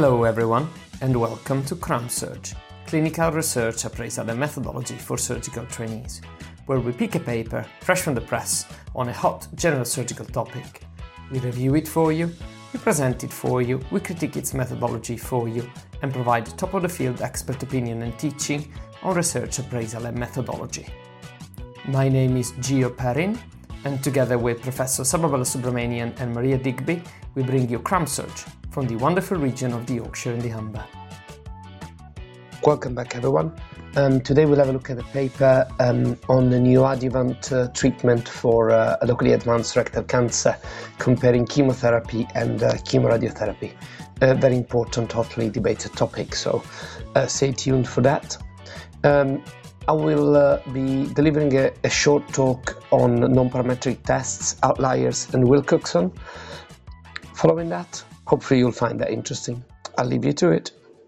Hello everyone, and welcome to CRAMSurg, Clinical Research Appraisal and Methodology for Surgical Trainees, where we pick a paper fresh from the press on a hot general surgical topic. We review it for you, we present it for you, we critique its methodology for you, and provide top-of-the-field expert opinion and teaching on research appraisal and methodology. My name is Gio Perrin, and together with Professor Sababala Subramanian and Maria Digby, we bring you CRAMSurg from the wonderful region of the Yorkshire and the Humber. Welcome back, everyone. Today we'll have a look at a paper on the neoadjuvant treatment for locally advanced rectal cancer, comparing chemotherapy and chemoradiotherapy. A very important, hotly debated topic, so stay tuned for that. I will be delivering a short talk on non-parametric tests, outliers, and Wilcoxon. Following that, hopefully you'll find that interesting. I'll leave you to it.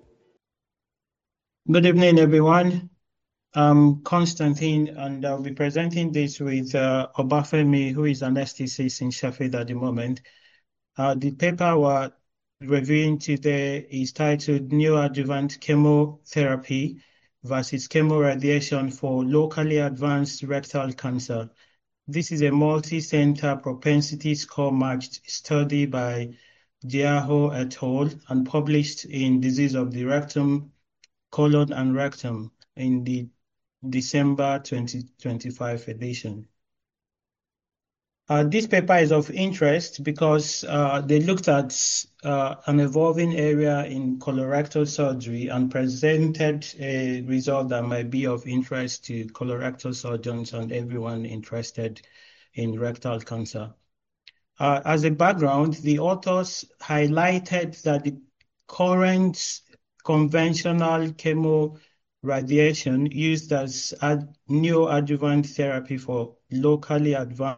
Good evening, everyone. I'm Constantine, and I'll be presenting this with Obafemi, who is an STC in Sheffield at the moment. The paper we're reviewing today is titled Neoadjuvant Chemotherapy versus Chemoradiation for Locally Advanced Rectal Cancer. This is a multi-center propensity score-matched study by Diaho et al. And published in Disease of the Rectum, Colon and Rectum in the December 2025 edition. This paper is of interest because they looked at an evolving area in colorectal surgery and presented a result that might be of interest to colorectal surgeons and everyone interested in rectal cancer. As a background, the authors highlighted that the current conventional chemoradiation used as neoadjuvant therapy for locally advanced,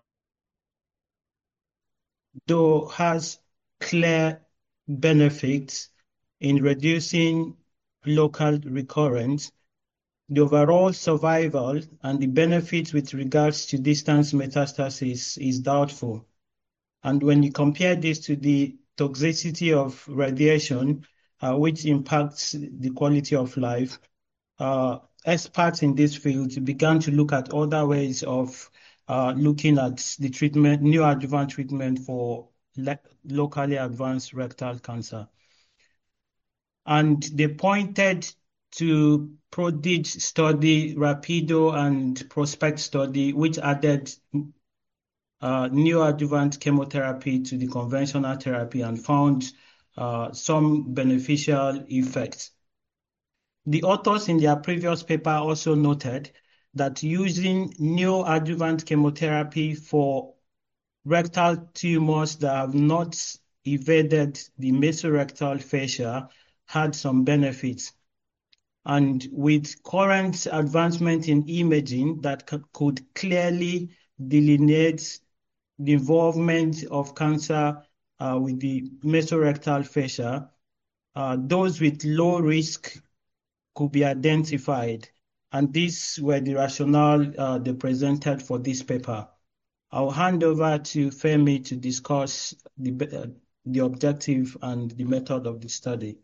though has clear benefits in reducing local recurrence, the overall survival and the benefits with regards to distance metastasis is doubtful. And when you compare this to the toxicity of radiation, which impacts the quality of life, experts in this field began to look at other ways of looking at the treatment, neoadjuvant treatment for locally advanced rectal cancer. And they pointed to PRODIGE study, RAPIDO, and PROSPECT study, which added neoadjuvant chemotherapy to the conventional therapy and found some beneficial effects. The authors in their previous paper also noted that using neoadjuvant chemotherapy for rectal tumors that have not evaded the mesorectal fascia had some benefits. And with current advancement in imaging that could clearly delineate the involvement of cancer with the mesorectal fascia, those with low risk could be identified. And these were the rationale they presented for this paper. I'll hand over to Femi to discuss the objective and the method of the study.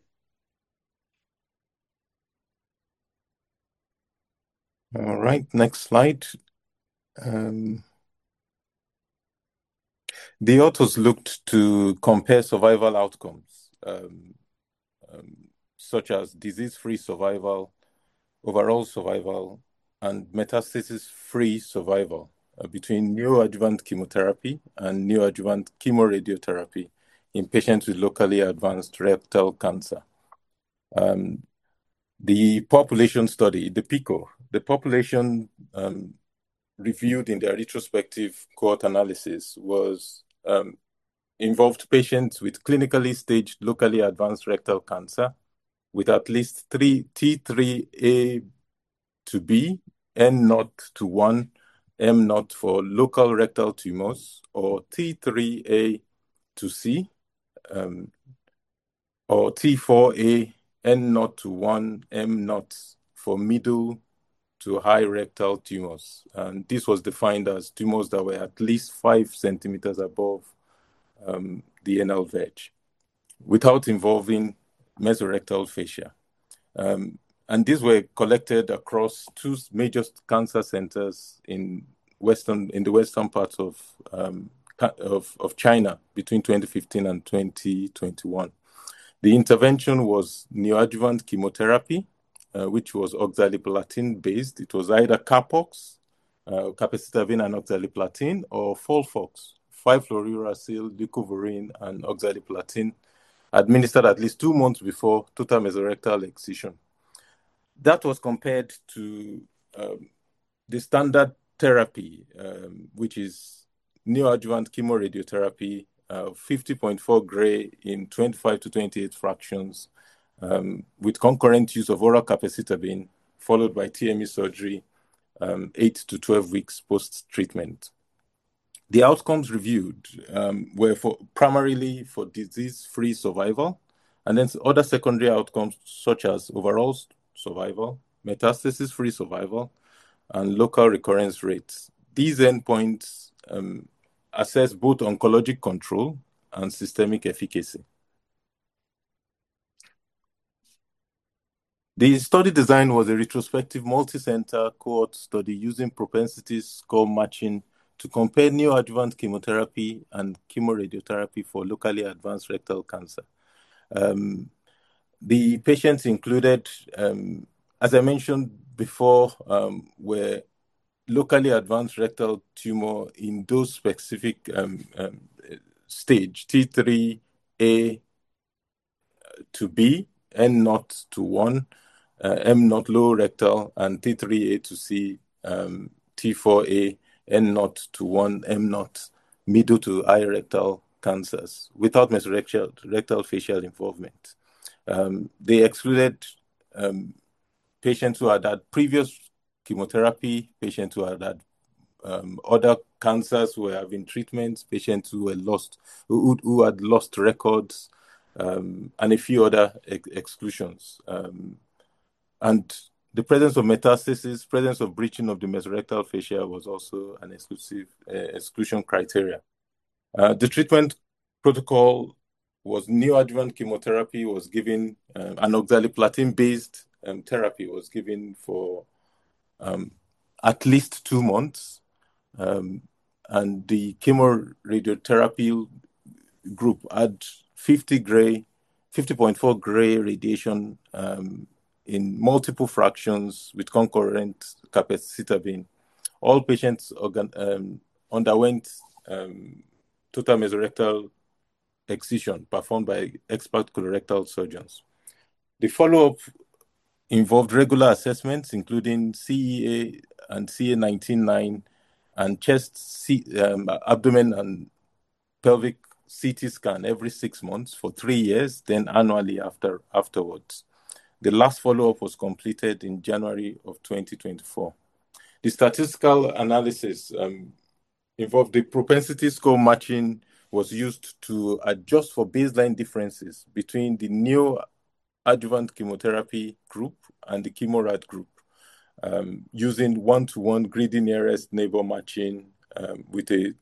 All right, next slide. The authors looked to compare survival outcomes, such as disease-free survival, overall survival, and metastasis-free survival between neoadjuvant chemotherapy and neoadjuvant chemoradiotherapy in patients with locally advanced rectal cancer. The population study, the PICO, the population reviewed in their retrospective cohort analysis was involved patients with clinically staged locally advanced rectal cancer with at least T3A to B, N0 to 1, M0 for local rectal tumors, or T3A to C, or T4A, N0 to 1, M0 for middle to high rectal tumors. And this was defined as tumors that were at least 5 centimeters above the anal veg, without involving mesorectal fascia. And these were collected across two major cancer centers in the western parts of China between 2015 and 2021. The intervention was neoadjuvant chemotherapy, which was oxaliplatin-based. It was either Carpox, capecitabine and oxaliplatin, or Folfox, 5-fluorouracil, leucovorin, and oxaliplatin, administered at least 2 months before total mesorectal excision. That was compared to the standard therapy, which is neoadjuvant chemoradiotherapy, 50.4 Gray in 25 to 28 fractions, with concurrent use of oral capecitabine, followed by TME surgery, 8 to 12 weeks post-treatment. The outcomes reviewed were primarily for disease-free survival, and then other secondary outcomes such as overall survival, metastasis-free survival, and local recurrence rates. These endpoints assess both oncologic control and systemic efficacy. The study design was a retrospective multi-center cohort study using propensity score matching to compare neoadjuvant chemotherapy and chemoradiotherapy for locally advanced rectal cancer. The patients included, as I mentioned before, were locally advanced rectal tumor in those specific stage, T3A to B, N0 to 1, M0 low rectal, and T3A to C, T4A, N0 to 1, M0 middle to high rectal cancers without mesorectal facial involvement. They excluded patients who had had previous chemotherapy, patients who had had other cancers who were having treatments, patients who had lost records, and a few other exclusions. And the presence of metastasis, presence of breaching of the mesorectal fascia was also an exclusion criteria. The treatment protocol was neoadjuvant chemotherapy was given, an oxaliplatin-based therapy was given for at least 2 months, and the chemoradiotherapy group had 50.4 Gray radiation in multiple fractions with concurrent capecitabine. All patients underwent total mesorectal excision performed by expert colorectal surgeons. The follow-up involved regular assessments, including CEA and CA19-9, and chest, abdomen, and pelvic CT scan every 6 months for 3 years, then annually afterwards. The last follow-up was completed in January of 2024. The statistical analysis involved the propensity score matching was used to adjust for baseline differences between the neoadjuvant chemotherapy group and the chemorad group, using 1-to-1 greedy nearest neighbor matching with a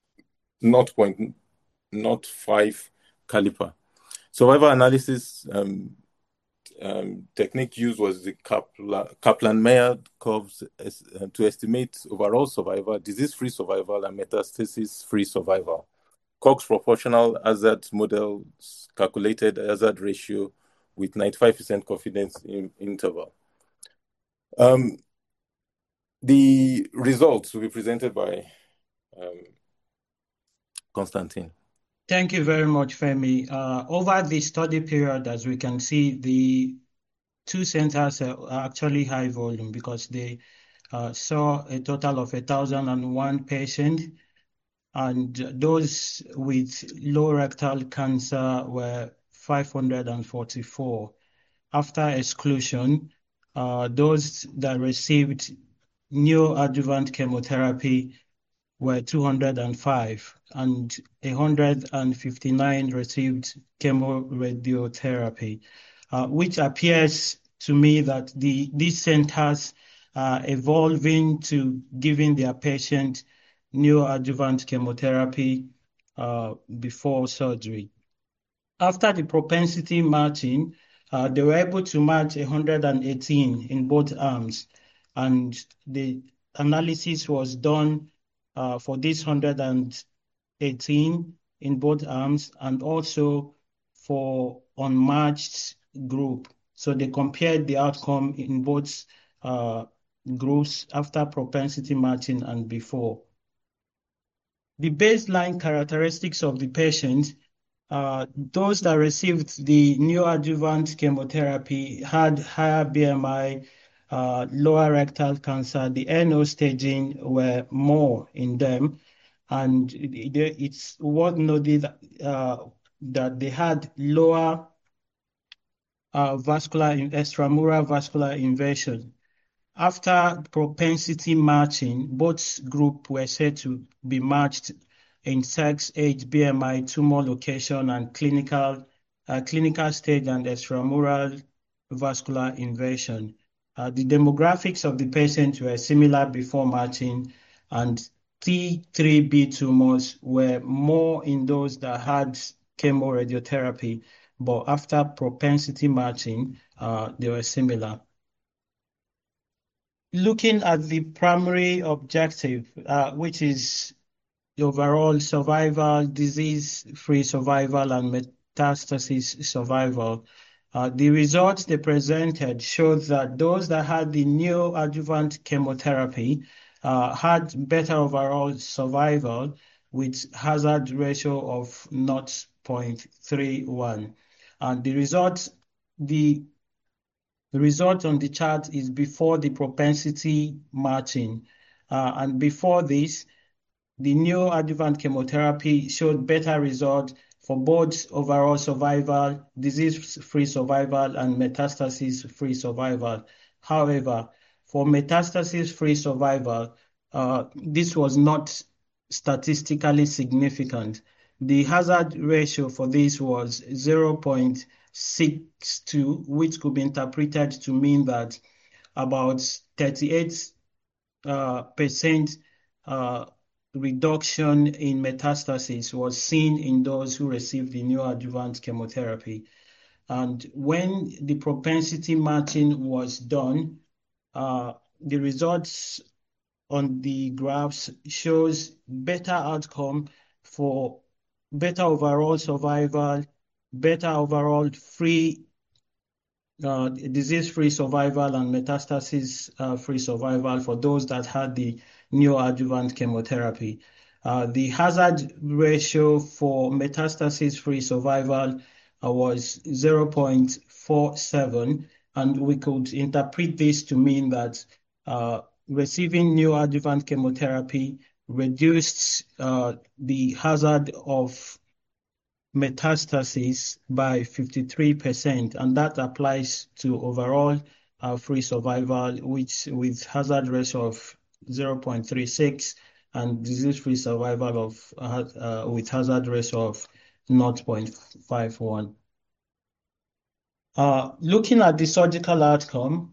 0.05 caliper. Survival analysis technique used was the Kaplan-Meier curves to estimate overall survival, disease-free survival, and metastasis-free survival. Cox proportional hazard models calculated hazard ratio with 95% confidence interval. The results will be presented by Constantine. Thank you very much, Femi. Over the study period, as we can see, the 2 centers are actually high volume because they saw a total of 1,001 patients, and those with low rectal cancer were 544. After exclusion, those that received neoadjuvant chemotherapy were 205, and 159 received chemoradiotherapy, which appears to me that these centers are evolving to giving their patient neoadjuvant chemotherapy before surgery. After the propensity matching, They were able to match 118 in both arms, and the analysis was done for this 118 in both arms and also for unmatched group. So they compared the outcome in both groups after propensity matching and before. The baseline characteristics of the patient, those that received the neoadjuvant chemotherapy had higher BMI, lower rectal cancer. The NO staging were more in them, and it's worth noting that they had lower extramural vascular invasion. After propensity matching, both groups were said to be matched in sex, age, BMI, tumor location, and clinical stage and extramural vascular invasion. The demographics of the patient were similar before matching, and T3B tumors were more in those that had chemoradiotherapy, but after propensity matching, they were similar. Looking at the primary objective, which is the overall survival, disease-free survival, and metastasis survival, the results they presented showed that those that had the neoadjuvant chemotherapy had better overall survival with hazard ratio of 0.31. And the result on the chart is before the propensity matching. And before this, the neoadjuvant chemotherapy showed better results for both overall survival, disease-free survival, and metastasis-free survival. However, for metastasis-free survival, this was not statistically significant. The hazard ratio for this was 0.62, which could be interpreted to mean that about 38% reduction in metastasis was seen in those who received the neoadjuvant chemotherapy. And when the propensity matching was done, the results on the graphs shows better outcome for better overall survival, better overall disease-free survival, and metastasis-free survival for those that had the neoadjuvant chemotherapy. The hazard ratio for metastasis-free survival was 0.47, and we could interpret this to mean that receiving neoadjuvant chemotherapy reduced the hazard of metastasis by 53%, and that applies to overall free survival, which with hazard ratio of 0.36 and disease-free survival of with hazard ratio of 0.51. Looking at the surgical outcome,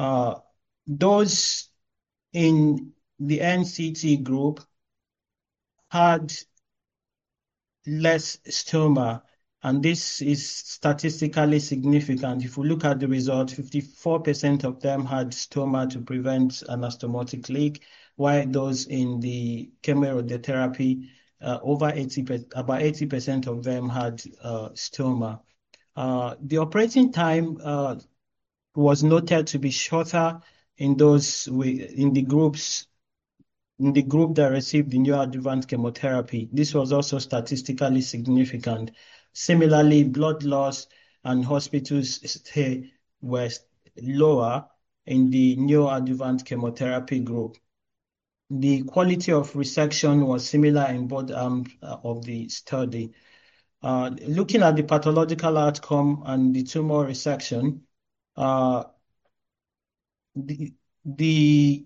those in the NCT group had less stoma, and this is statistically significant. If we look at the result, 54% of them had stoma to prevent anastomotic leak, while those in the chemoradiotherapy, about 80% of them had stoma. The operating time was noted to be shorter in those in the group that received the neoadjuvant chemotherapy. This was also statistically significant. Similarly, blood loss and hospital stay were lower in the neoadjuvant chemotherapy group. The quality of resection was similar in both arms of the study. Looking at the pathological outcome and the tumor resection, the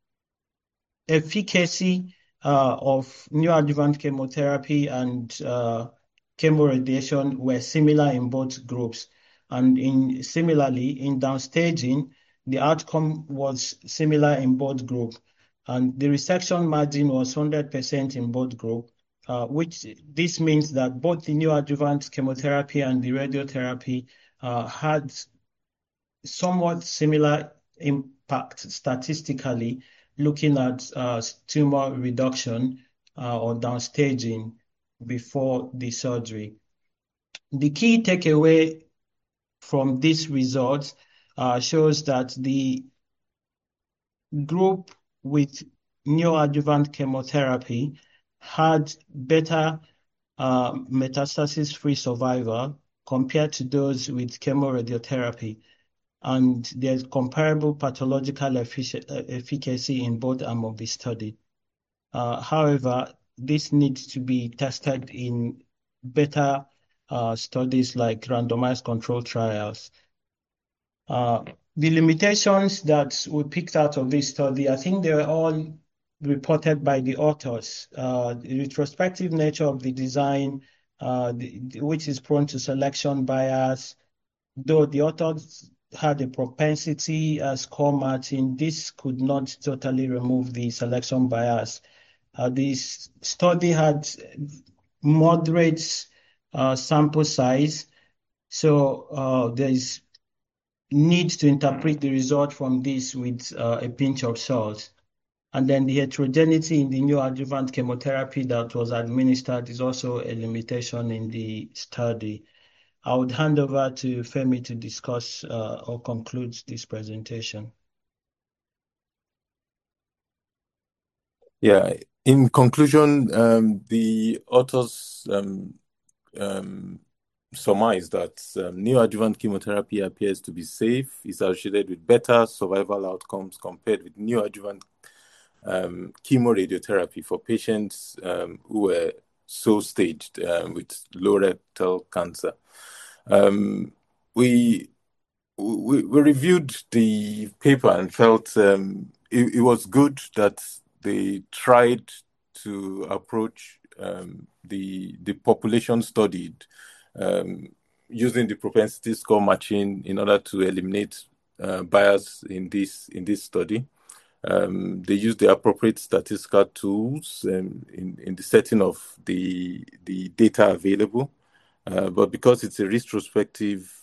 efficacy of neoadjuvant chemotherapy and chemoradiation were similar in both groups. And similarly, in downstaging, the outcome was similar in both groups. And the resection margin was 100% in both groups, which this means that both the neoadjuvant chemotherapy and the radiotherapy had somewhat similar impact statistically, looking at tumor reduction or downstaging before the surgery. The key takeaway from these results shows that the group with neoadjuvant chemotherapy had better metastasis-free survival compared to those with chemoradiotherapy, and there's comparable pathological efficacy in both arms of the study. However, this needs to be tested in better studies like randomized control trials. The limitations that we picked out of this study, I think they were all reported by the authors. The retrospective nature of the design, which is prone to selection bias, though the authors had a propensity score matching, this could not totally remove the selection bias. This study had moderate sample size, so there is need to interpret the result from this with a pinch of salt. And then the heterogeneity in the neoadjuvant chemotherapy that was administered is also a limitation in the study. I would hand over to Femi to discuss or conclude this presentation. Yeah, in conclusion, the authors surmise that neoadjuvant chemotherapy appears to be safe, is associated with better survival outcomes compared with neoadjuvant chemoradiotherapy for patients who were so staged with low rectal cancer. We reviewed the paper and felt it was good that they tried to approach the population studied using the propensity score matching in order to eliminate bias in this study. They used the appropriate statistical tools in the setting of the data available, but because it's a retrospective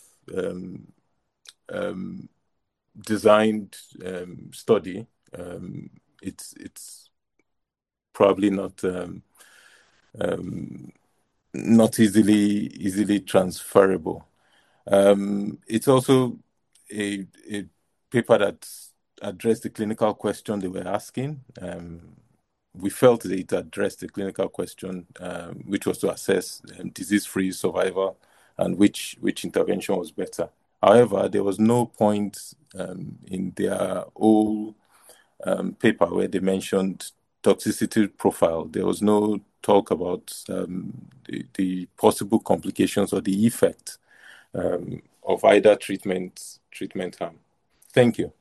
designed study, it's probably not easily transferable. It's also a paper that addressed the clinical question they were asking. We felt that it addressed the clinical question, which was to assess disease-free survival and which intervention was better. However, there was no point in their whole paper where they mentioned toxicity profile. There was no talk about the possible complications or the effect of either treatment arm. Thank you.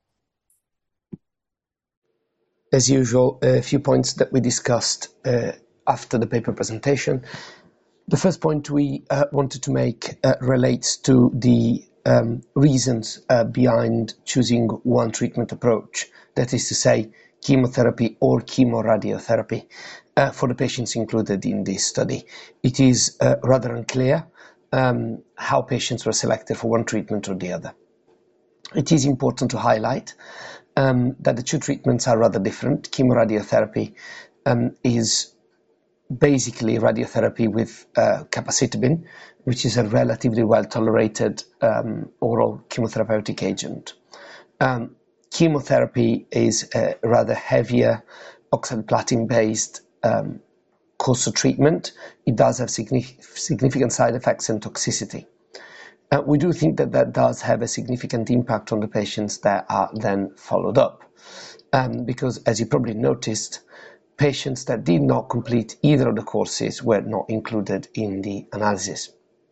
As usual, a few points that we discussed after the paper presentation. The first point we wanted to make relates to the reasons behind choosing one treatment approach, that is to say, chemotherapy or chemoradiotherapy for the patients included in this study. It is rather unclear how patients were selected for one treatment or the other. It is important to highlight that the two treatments are rather different. Chemoradiotherapy is basically radiotherapy with capecitabine, which is a relatively well-tolerated oral chemotherapeutic agent. Chemotherapy is a rather heavier oxaliplatin-based course of treatment. It does have significant side effects and toxicity. We do think that does have a significant impact on the patients that are then followed up. Because, as you probably noticed, patients that did not complete either of the courses were not included in the analysis.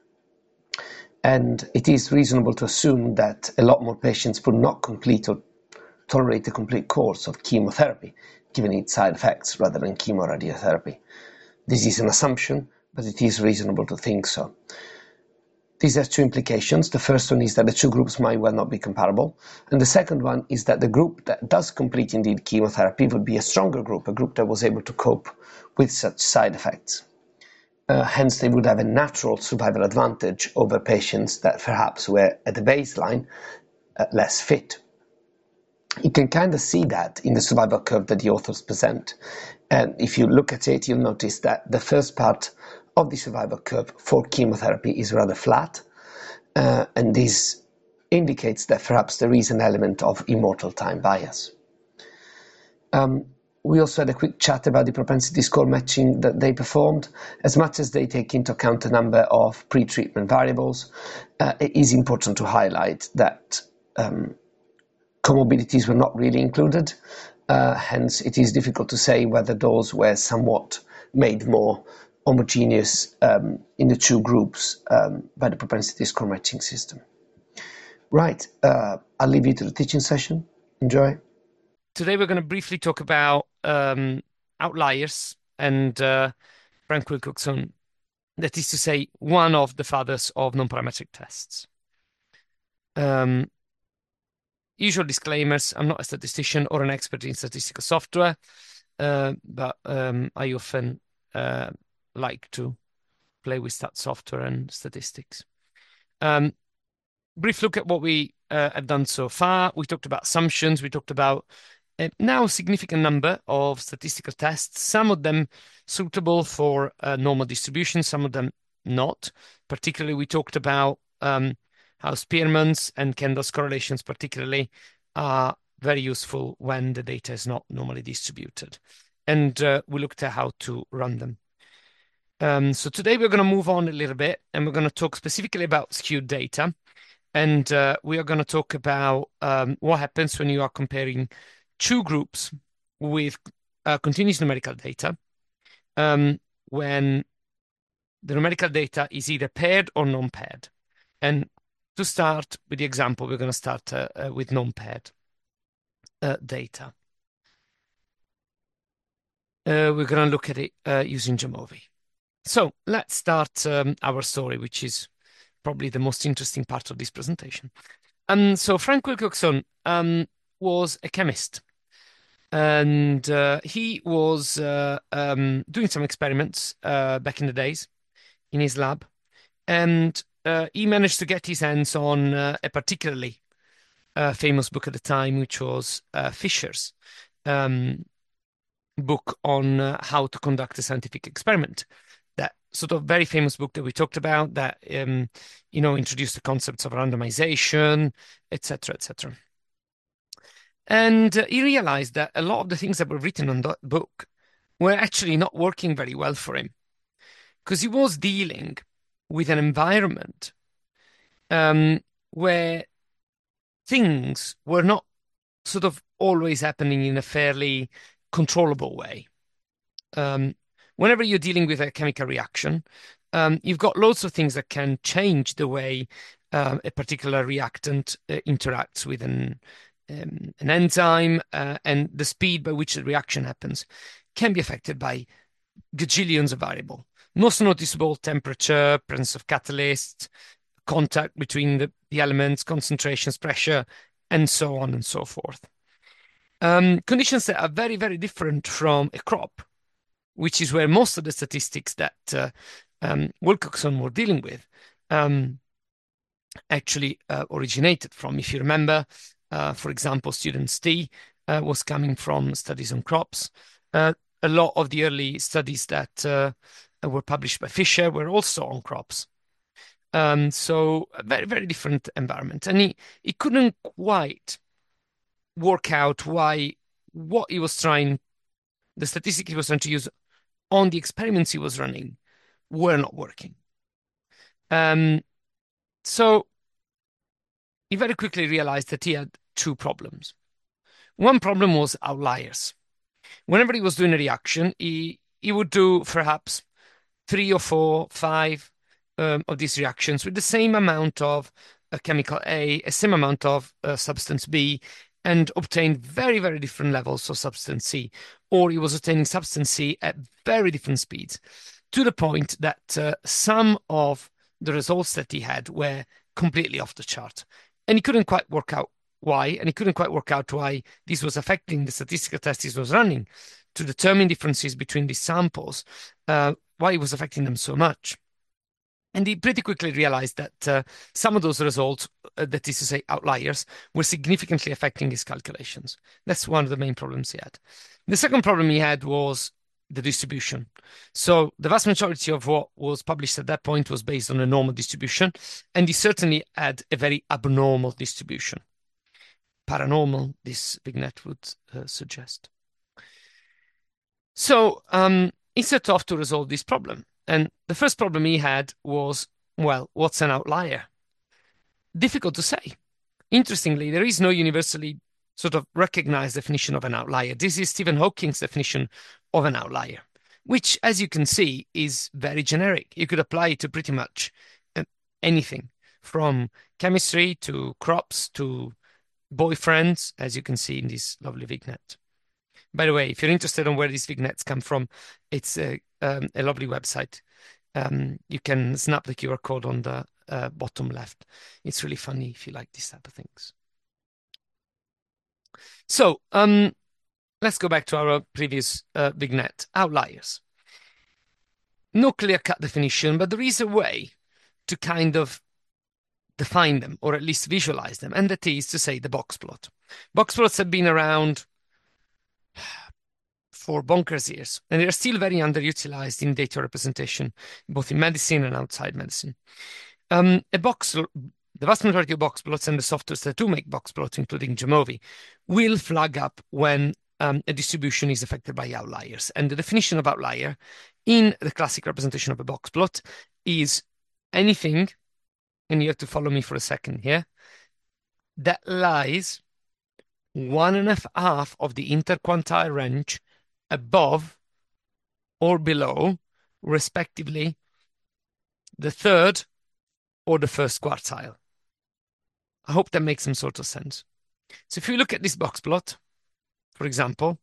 And it is reasonable to assume that a lot more patients would not complete or tolerate a complete course of chemotherapy, given its side effects, rather than chemoradiotherapy. This is an assumption, but it is reasonable to think so. This has two implications. The first one is that the two groups might well not be comparable. And the second one is that the group that does complete indeed chemotherapy would be a stronger group, a group that was able to cope with such side effects. Hence, they would have a natural survival advantage over patients that perhaps were at the baseline less fit. You can kind of see that in the survival curve that the authors present. And if you look at it, you'll notice that the first part of the survival curve for chemotherapy is rather flat. And this indicates that perhaps there is an element of immortal time bias. We also had a quick chat about the propensity score matching that they performed. As much as they take into account a number of pre-treatment variables, it is important to highlight that comorbidities were not really included. Hence, it is difficult to say whether those were somewhat made more homogeneous in the two groups by the propensity score matching system. Right, I'll leave you to the teaching session. Enjoy. Today we're going to briefly talk about outliers and Frank Wilcoxon, that is to say, one of the fathers of non-parametric tests. Usual disclaimers: I'm not a statistician or an expert in statistical software, but I often like to play with stat software and statistics. Brief look at what we have done so far. We talked about assumptions. We talked about now a significant number of statistical tests, some of them suitable for normal distribution, some of them not. Particularly, we talked about how Spearman's and Kendall's correlations particularly are very useful when the data is not normally distributed. And we looked at how to run them. So today we're going to move on a little bit, and we're going to talk specifically about skewed data. And we are going to talk about what happens when you are comparing two groups with continuous numerical data, when the numerical data is either paired or non-paired. And to start with the example, we're going to start with non-paired data. We're going to look at it using Jamovi. So let's start our story, which is probably the most interesting part of this presentation. So Frank Wilcoxon was a chemist, and he was doing some experiments back in the days in his lab, and he managed to get his hands on a particularly famous book at the time, which was Fisher's book on how to conduct a scientific experiment. That sort of very famous book that we talked about, that introduced the concepts of randomization, etc., etc. And he realized that a lot of the things that were written on that book were actually not working very well for him, because he was dealing with an environment where things were not sort of always happening in a fairly controllable way. Whenever you're dealing with a chemical reaction, you've got lots of things that can change the way a particular reactant interacts with an enzyme, and the speed by which the reaction happens can be affected by gajillions of variables. Most noticeable: temperature, presence of catalysts, contact between the elements, concentrations, pressure, and so on and so forth. Conditions that are very, very different from a crop, which is where most of the statistics that Wilcoxon were dealing with actually originated from. If you remember, for example, Students T was coming from studies on crops. A lot of the early studies that were published by Fisher were also on crops. So a very, very different environment. And he couldn't quite work out why the statistics he was trying to use on the experiments he was running were not working. So he very quickly realized that he had two problems. One problem was outliers. Whenever he was doing a reaction, he would do perhaps 3 or 4, 5 of these reactions with the same amount of chemical A, a same amount of substance B, and obtain very, very different levels of substance C. Or he was obtaining substance C at very different speeds, to the point that some of the results that he had were completely off the chart. And he couldn't quite work out why, and he couldn't quite work out why this was affecting the statistical test he was running. To determine differences between these samples why it was affecting them so much. And he pretty quickly realized that some of those results, that is to say outliers, were significantly affecting his calculations. That's one of the main problems he had. The second problem he had was the distribution. So the vast majority of what was published at that point was based on a normal distribution, and he certainly had a very abnormal distribution. Paranormal, this vignette would suggest. So he set off to resolve this problem. And the first problem he had was, well, what's an outlier? Difficult to say. Interestingly, there is no universally sort of recognized definition of an outlier. This is Stephen Hawking's definition of an outlier, which, as you can see, is very generic. You could apply it to pretty much anything, from chemistry to crops to boyfriends, as you can see in this lovely vignette. By the way, if you're interested in where these vignettes come from, it's a lovely website. You can snap the QR code on the bottom left. It's really funny if you like these type of things. So let's go back to our previous vignette, outliers. No clear-cut definition, but there is a way to kind of define them, or at least visualize them, and that is to say the box plot. Box plots have been around for bonkers years, and they're still very underutilized in data representation, both in medicine and outside medicine. The vast majority of box plots and the softwares that do make box plots, including Jamovi, will flag up when a distribution is affected by outliers. And the definition of outlier in the classic representation of a box plot is anything, and you have to follow me for a second here, that lies 1.5 of the interquantile range above or below, respectively, the third or the first quartile. I hope that makes some sort of sense. So if you look at this box plot, for example,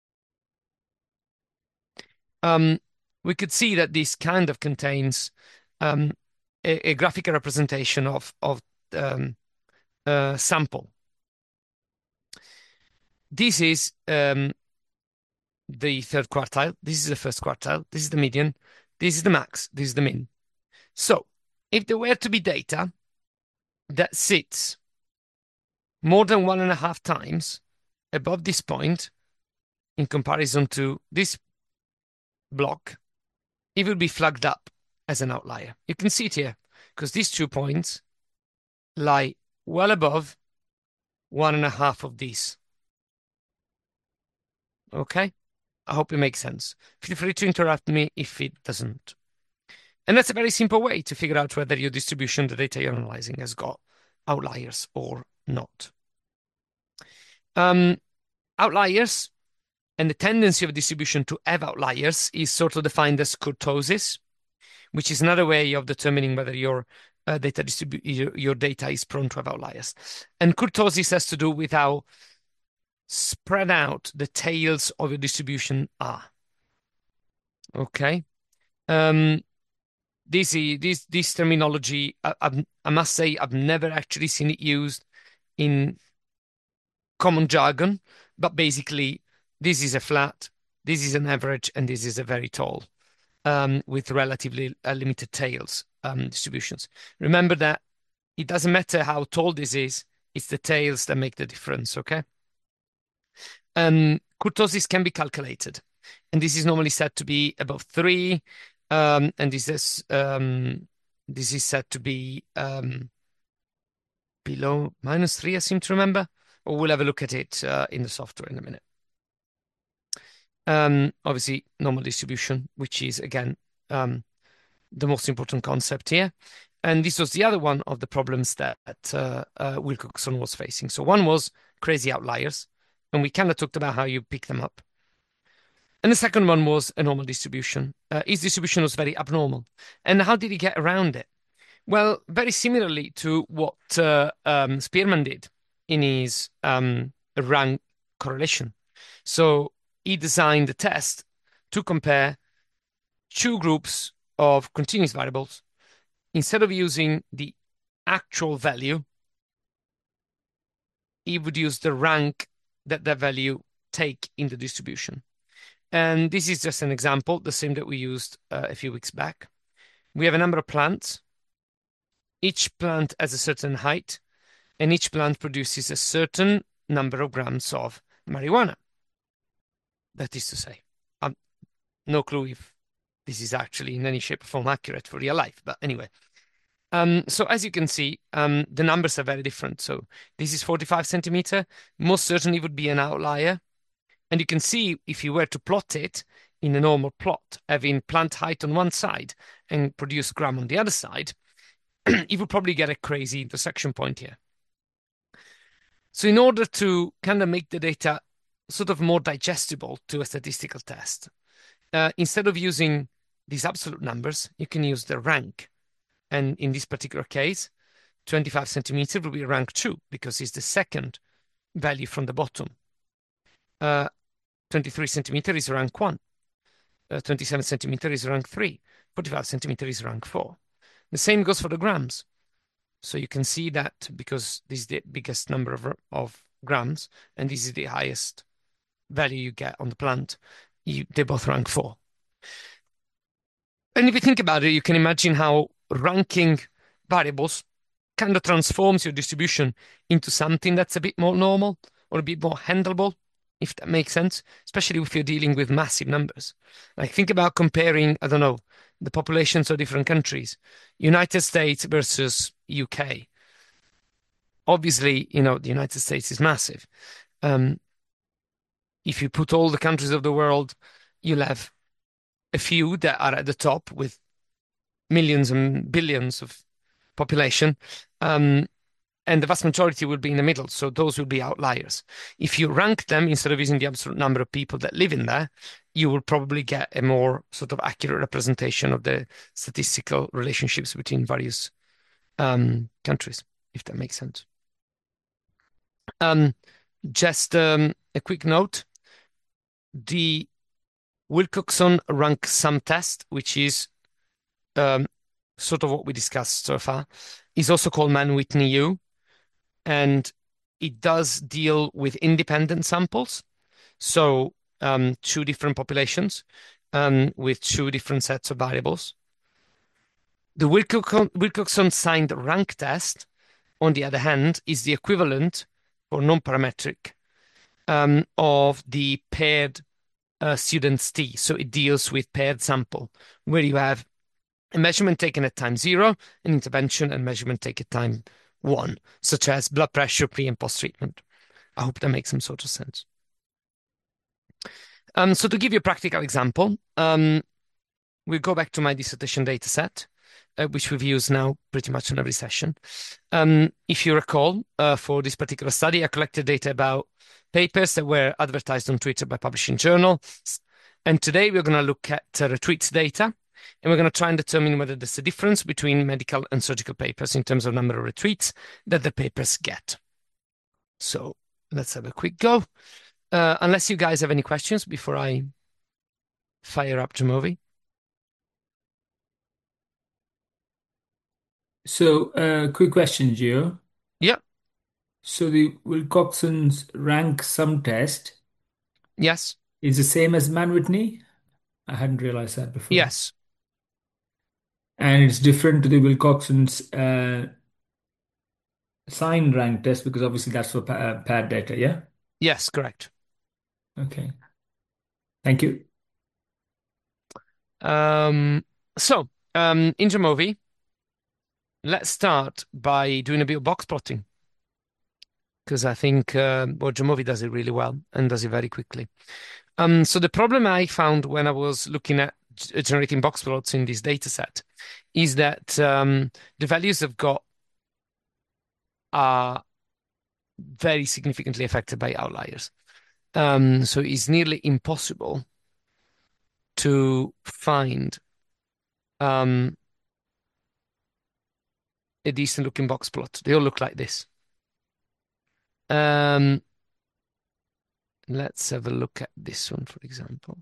we could see that this kind of contains a graphical representation of sample. This is the third quartile. This is the first quartile. This is the median. This is the max. This is the min. So if there were to be data that sits more than 1.5 times above this point in comparison to this block, it will be flagged up as an outlier. You can see it here because these 2 points lie well above 1.5 of these. Okay? I hope it makes sense. Feel free to interrupt me if it doesn't. And that's a very simple way to figure out whether your distribution, the data you're analyzing, has got outliers or not. Outliers and the tendency of a distribution to have outliers is sort of defined as kurtosis, which is another way of determining whether your data is prone to have outliers. And kurtosis has to do with how spread out the tails of your distribution are. Okay. This terminology, I must say, I've never actually seen it used in common jargon, but basically, this is a flat, this is an average, and this is a very tall, with relatively limited tails distributions. Remember that it doesn't matter how tall this is, it's the tails that make the difference, okay? Kurtosis can be calculated, and this is normally said to be above 3, and this is said to be below -3, I seem to remember. Or we'll have a look at it in the software in a minute. Obviously, normal distribution, which is, again, the most important concept here. And this was the other one of the problems that Wilcoxon was facing. So one was crazy outliers, and we kind of talked about how you pick them up. And the second one was a normal distribution. His distribution was very abnormal. And how did he get around it? Well, very similarly to what Spearman did in his rank correlation. So he designed a test to compare 2 groups of continuous variables. Instead of using the actual value, he would use the rank that value take in the distribution. And this is just an example, the same that we used a few weeks back. We have a number of plants. Each plant has a certain height, and each plant produces a certain number of grams of marijuana. That is to say, no clue if this is actually in any shape or form accurate for real life, but anyway. So as you can see, the numbers are very different. So this is 45 centimeter, most certainly would be an outlier. And you can see if you were to plot it in a normal plot, having plant height on one side and produce gram on the other side, you would probably get a crazy intersection point here. So in order to kind of make the data sort of more digestible to a statistical test, instead of using these absolute numbers, you can use the rank. And in this particular case, 25 centimeter will be rank 2 because it's the second value from the bottom. 23 centimeter is rank 1. 27 centimeter is rank 3. 45 centimeter is rank 4. The same goes for the grams. So you can see that because this is the biggest number of grams, and this is the highest value you get on the plant, they both rank 4. And if you think about it, you can imagine how ranking variables kind of transforms your distribution into something that's a bit more normal or a bit more handleable, if that makes sense, especially if you're dealing with massive numbers. Like think about comparing, I don't know, the populations of different countries, United States versus UK. Obviously, the United States is massive. If you put all the countries of the world, you'll have a few that are at the top with millions and billions of population, and the vast majority will be in the middle. So those will be outliers. If you rank them instead of using the absolute number of people that live in there, you will probably get a more sort of accurate representation of the statistical relationships between various countries, if that makes sense. Just a quick note, the Wilcoxon rank sum test, which is sort of what we discussed so far, is also called Mann-Whitney-U, and it does deal with independent samples. So two different populations with two different sets of variables. The Wilcoxon signed rank test, on the other hand, is the equivalent for non-parametric of the paired students T. So it deals with paired sample, where you have a measurement taken at time 0, an intervention and measurement taken at time 1, such as blood pressure pre and post treatment. I hope that makes some sort of sense. So to give you a practical example, we'll go back to my dissertation data set, which we've used now pretty much in every session. If you recall, for this particular study, I collected data about papers that were advertised on Twitter by publishing journals. And today we're going to look at retweets data, and we're going to try and determine whether there's a difference between medical and surgical papers in terms of number of retweets that the papers get. So let's have a quick go. Unless you guys have any questions before I fire up Jamovi. So, quick question, Gio. Yeah. So the Wilcoxon's rank sum test Yes. is the same as Mann-Whitney? I hadn't realized that before. Yes. And it's different to the Wilcoxon's sign rank test because obviously that's for paired data, yeah? Yes, correct. Okay. Thank you. In Jamovi, let's start by doing a bit of box plotting, because I think Jamovi does it really well and does it very quickly. So the problem I found when I was looking at generating box plots in this data set is that the values I've got are very significantly affected by outliers. So it's nearly impossible to find a decent looking box plot. They all look like this. Let's have a look at this one, for example.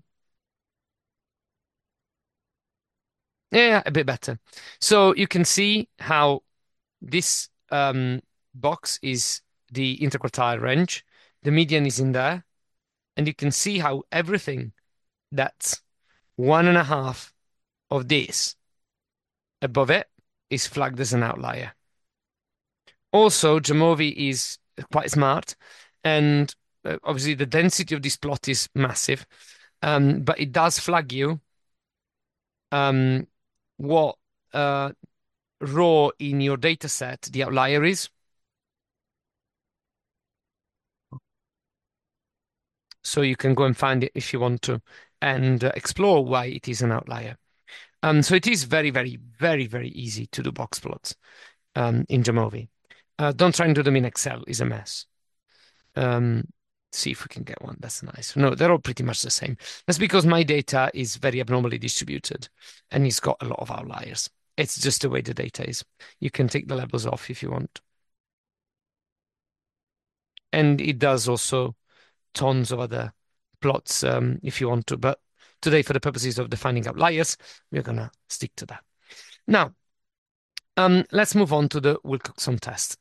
Yeah, a bit better. So you can see how this box is the interquartile range. The median is in there. And you can see how everything that's 1.5 of this above it is flagged as an outlier. Also, Jamovi is quite smart, and obviously the density of this plot is massive, but it does flag you what row in your data set the outlier is. So you can go and find it if you want to, and explore why it is an outlier. So it is very, very, very, very easy to do box plots in Jamovi. Don't try and do them in Excel, it's a mess. See if we can get one. That's nice. No, they're all pretty much the same. That's because my data is very abnormally distributed and it's got a lot of outliers. It's just the way the data is. You can take the labels off if you want. And it does also tons of other plots if you want to. But today, for the purposes of defining outliers, we're going to stick to that. Now, let's move on to the Wilcoxon test.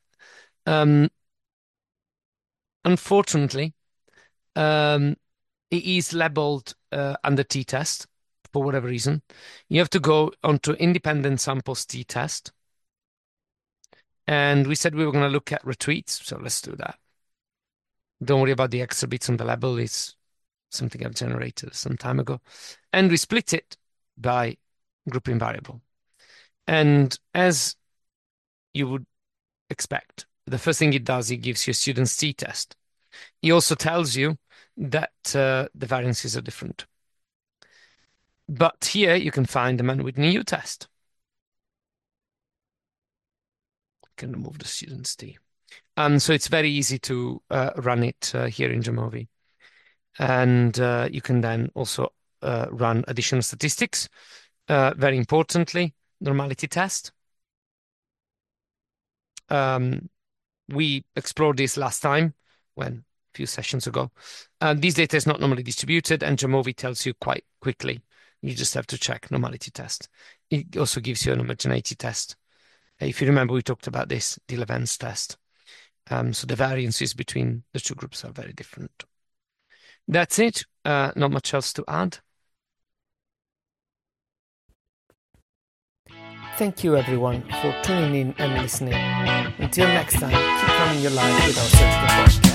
Unfortunately, it is labeled under t-test for whatever reason. You have to go onto independent samples t-test. And we said we were going to look at retweets, so let's do that. Don't worry about the extra bits on the label. It's something I've generated some time ago. And we split it by grouping variable. And as you would expect, the first thing it does, it gives you a student's t-test. It also tells you that the variances are different. But here you can find the Mann-Whitney U-test. Can remove the student's t. So it's very easy to run it here in Jamovi. And you can then also run additional statistics. Very importantly, normality test. We explored this last time, a few sessions ago. This data is not normally distributed, and Jamovi tells you quite quickly. You just have to check normality test. It also gives you an homogeneity test. If you remember, we talked about this, the Levens test. So the variances between the two groups are very different. That's it. Not much else to add. Thank you everyone for tuning in and listening. Until next time, keep running your life with our surgical